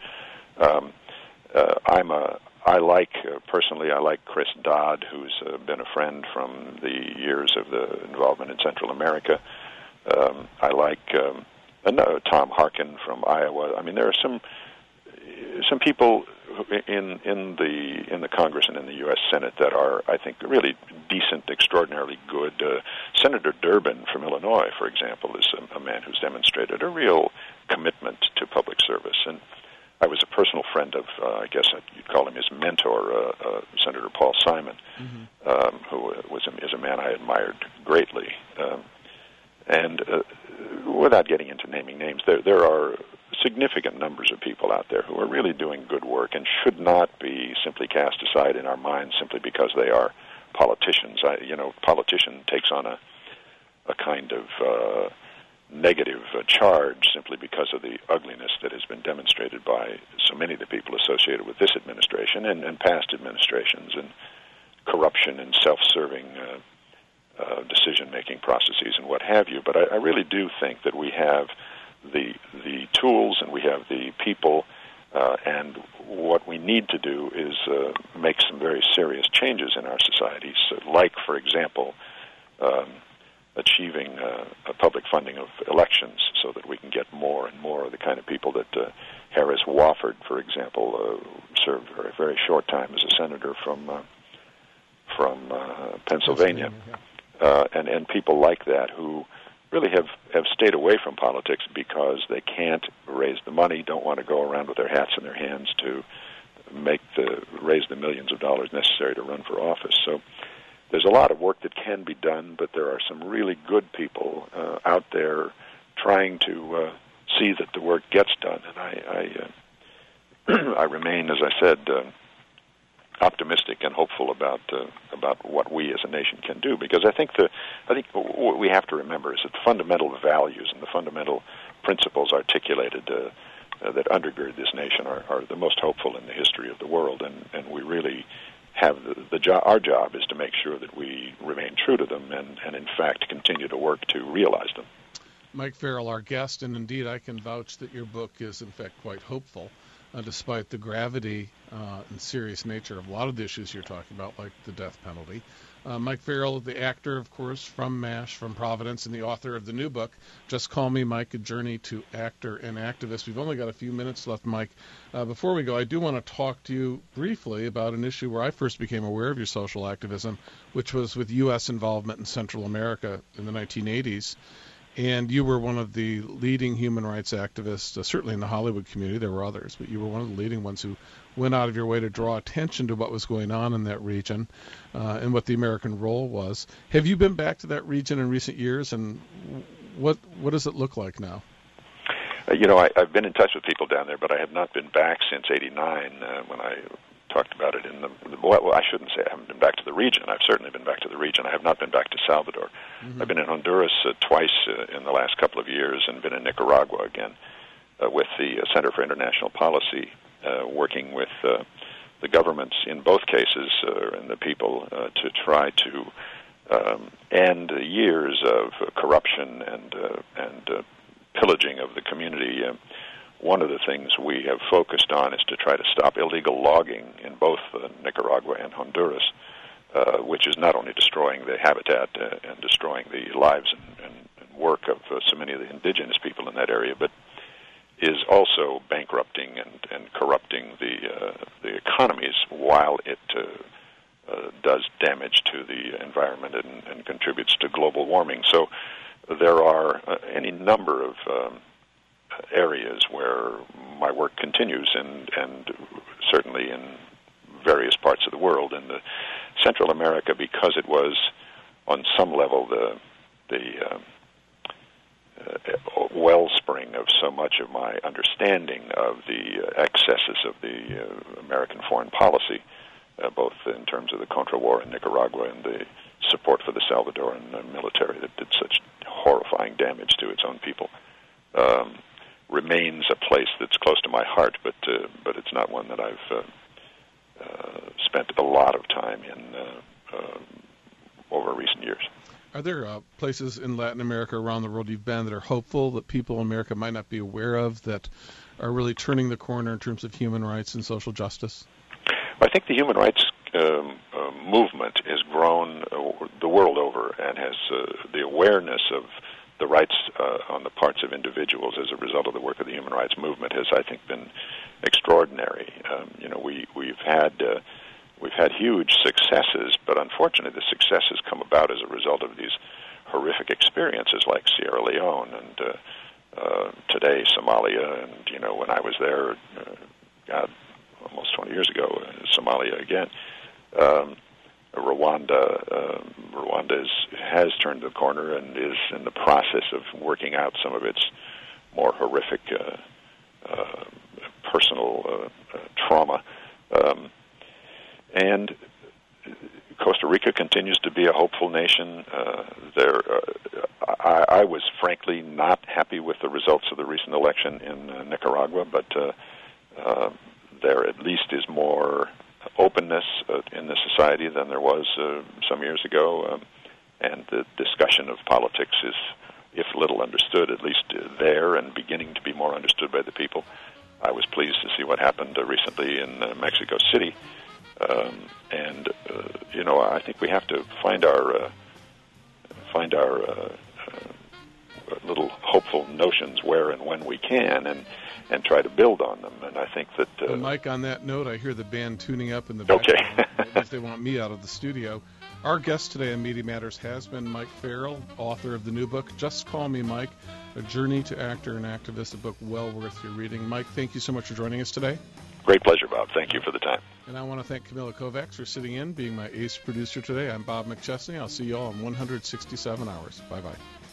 Speaker 6: Personally, I like Chris Dodd, who's been a friend from the years of the involvement in Central America. I like Tom Harkin from Iowa. I mean, there are some people in the Congress and in the U.S. Senate that are, I think, really decent, extraordinarily good. Senator Durbin from Illinois, for example, is a man who's demonstrated a real commitment to public service. And I was a personal friend of, I guess you'd call him his mentor, Senator Paul Simon, who is a man I admired greatly. And without getting into naming names, there are significant numbers of people out there who are really doing good work and should not be simply cast aside in our minds simply because they are politicians. Politician takes on a kind of negative charge simply because of the ugliness that has been demonstrated by so many of the people associated with this administration and past administrations, and corruption and self-serving decision-making processes and what have you. But I really do think that we have the tools and we have the people, and what we need to do is make some very serious changes in our societies, like, for example, achieving a public funding of elections so that we can get more and more of the kind of people that Harris Wofford, for example, served for a very short time as a senator from Pennsylvania. And people like that who really have stayed away from politics because they can't raise the money, don't want to go around with their hats in their hands to raise the millions of dollars necessary to run for office. So there's a lot of work that can be done, but there are some really good people out there trying to see that the work gets done. And I remain, as I said, optimistic and hopeful about what we as a nation can do, because I think what we have to remember is that the fundamental values and the fundamental principles articulated that undergird this nation are the most hopeful in the history of the world, and we really have our job is to make sure that we remain true to them and in fact continue to work to realize them.
Speaker 1: Mike Farrell, our guest, and indeed I can vouch that your book is in fact quite hopeful, despite the gravity and serious nature of a lot of the issues you're talking about, like the death penalty. Mike Farrell, the actor, of course, from MASH, from Providence, and the author of the new book, Just Call Me Mike, A Journey to Actor and Activist. We've only got a few minutes left, Mike. Before we go, I do want to talk to you briefly about an issue where I first became aware of your social activism, which was with U.S. involvement in Central America in the 1980s. And you were one of the leading human rights activists, certainly in the Hollywood community. There were others, but you were one of the leading ones who went out of your way to draw attention to what was going on in that region and what the American role was. Have you been back to that region in recent years, and what does it look like now?
Speaker 6: I've been in touch with people down there, but I have not been back since '89 when I talked about it in well, I shouldn't say I haven't been back to the region. I've certainly been back to the region. I have not been back to Salvador. Mm-hmm. I've been in Honduras twice in the last couple of years, and been in Nicaragua again with the Center for International Policy, working with the governments in both cases and the people to try to end years of corruption and pillaging of the community, one of the things we have focused on is to try to stop illegal logging in both Nicaragua and Honduras, which is not only destroying the habitat and destroying the lives and work of so many of the indigenous people in that area, but is also bankrupting and corrupting the economies while it does damage to the environment and contributes to global warming. So there are any number of areas where my work continues, and certainly in various parts of the world. In the Central America, because it was on some level the wellspring of so much of my understanding of the excesses of the American foreign policy, both in terms of the Contra War in Nicaragua and the support for the Salvadoran military that did such horrifying damage to its own people, remains a place that's close to my heart, but it's not one that I've spent a lot of time in over recent years.
Speaker 1: Are there places in Latin America, around the world you've been, that are hopeful, that people in America might not be aware of, that are really turning the corner in terms of human rights and social justice?
Speaker 6: I think the human rights movement has grown the world over, and has the awareness of the rights on the parts of individuals as a result of the work of the human rights movement has, I think, been extraordinary. We've had huge successes, but unfortunately the successes come about as a result of these horrific experiences like Sierra Leone and today Somalia, and when I was there, almost 20 years ago, Somalia again. Rwanda has turned the corner and is in the process of working out some of its more horrific personal trauma. And Costa Rica continues to be a hopeful nation. I was frankly not happy with the results of the recent election in Nicaragua, but there at least is more openness in the society than there was some years ago, and the discussion of politics is, if little understood, at least there and beginning to be more understood by the people. I was pleased to see what happened recently in Mexico City, and I think we have to find our little hopeful notions where and when we can, and try to build on them. And I think that...
Speaker 1: Mike, on that note, I hear the band tuning up in the background.
Speaker 6: Okay.
Speaker 1: That means they want me out of the studio. Our guest today on Media Matters has been Mike Farrell, author of the new book, Just Call Me Mike, A Journey to Actor and Activist, a book well worth your reading. Mike, thank you so much for joining us today.
Speaker 6: Great pleasure, Bob. Thank you for the time.
Speaker 1: And I want to thank Camilla Kovacs for sitting in, being my ace producer today. I'm Bob McChesney. I'll see you all in 167 hours. Bye-bye.